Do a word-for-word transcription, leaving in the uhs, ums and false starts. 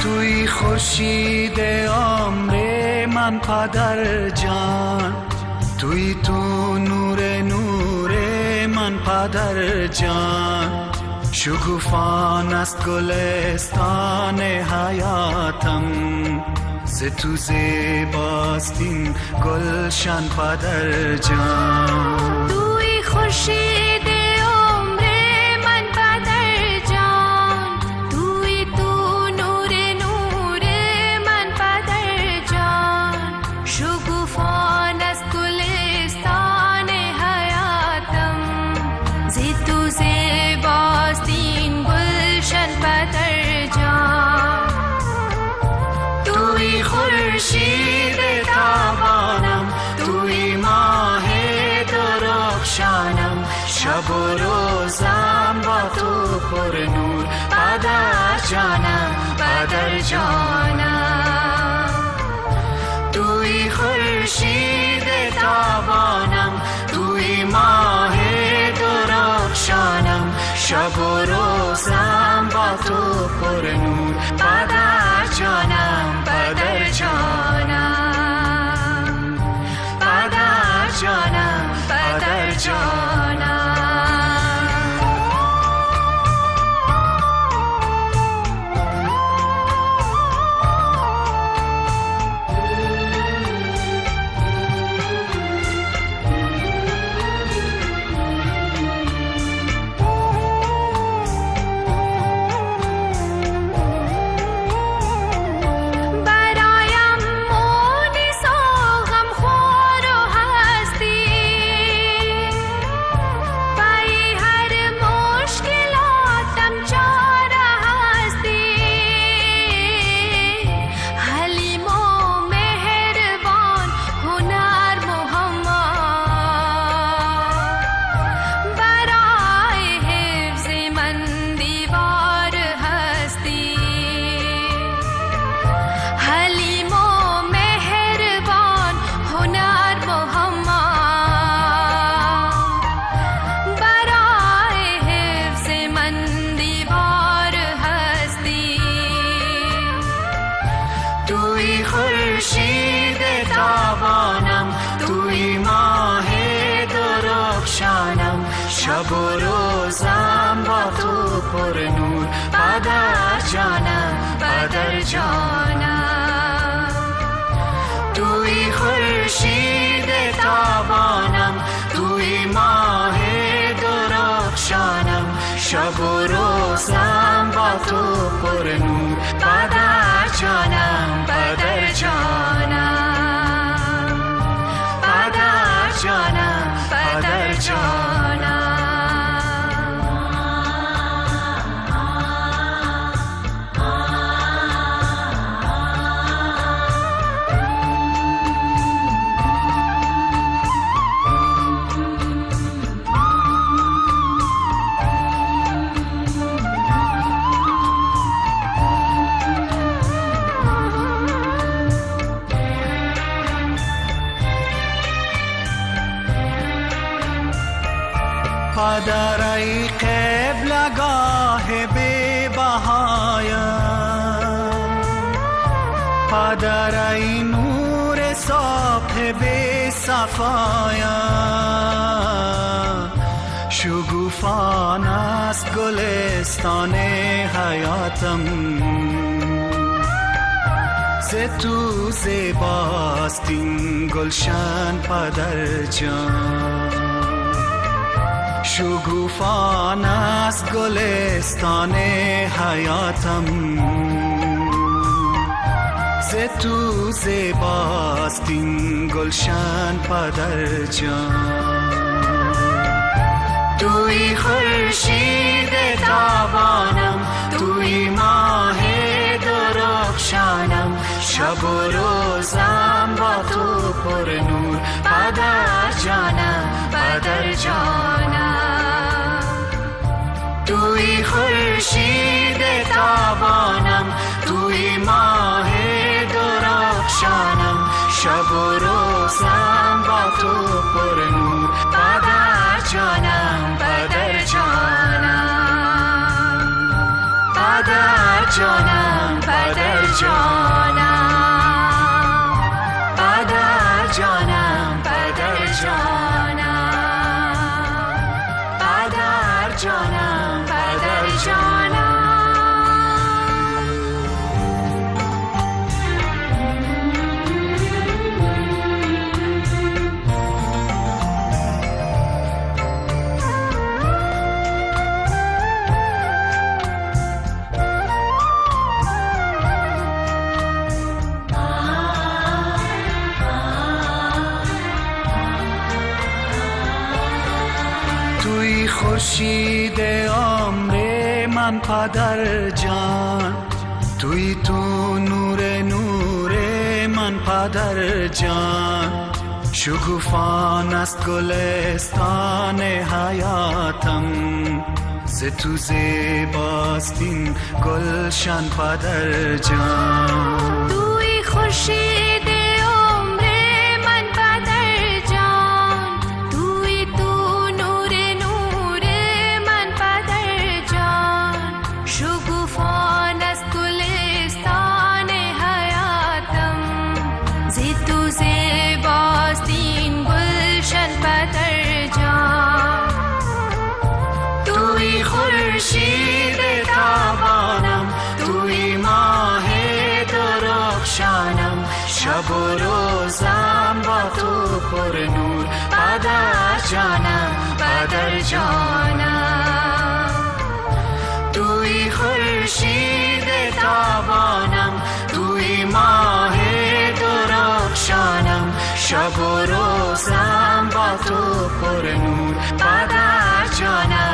توی خورشید عمر من پدر جان، توی تو نور نور من پدر جان. شکوفان است گلستان حیاتم، ز تو زیباست این گلشن پدر جان. توی خورشید عمر من پدر جان، توی تو نور نور من پدر جان. شکوفان است گلستان حیاتم، ز تو زیباست این گلشن پدر جان. توی خورشید تابانم، توی ماه درخشانم، شب و روزم با تو پر نور پدر جانم پدر جانم. توی خورشید تابانم، توی ماه درخشانم، شب و روزم با تو پر نور پدر جانم پدر جانم پدر جانم پدر جانم. توی خورشید تابانم، توی ماه درخشانم، شب و روزم با تو پر نور پدر جانم پدر جانم. توی خورشید تابانم، توی ماه درخشانم، شب و روزم با تو پر نور پدر جانم پدر جانم پدر جانم پدر جانم. پدر ای قبلگاه بی بهایم، پدر ای نور صبح بی صفایم. شگوفان است گلستان حیاتم، ز تو زیباست این گلشن پدر جان. شگوفان است گلستان حیاتم، ز تو زیباست این گلشن پدر جان. توی خورشید تابانم، توی ماه درخشانم، شب و روزم با تو پر نور پدر جانم پدر جانم. توی خورشید تابانم، توی ماه درخشانم، شب و روزم با تو پر نور پدر جانم پدر جانم پدر جانم پدر جانم پدر جانم پدر جانم پدر جانم پدر جانم خورشید عمر من پدر جان توی تو نور نور من پدر جان شکوفان است گلستان حیاتم ز تو زیباست این گلشن پدر جان توی خورشید خورشید تابانم توی ماه درخشانم شب و روزم با تو پر نور پدر جانم پدر جانم توی خورشید تابانم توی ماه درخشانم شب و روزم با تو پر نور پدر جانم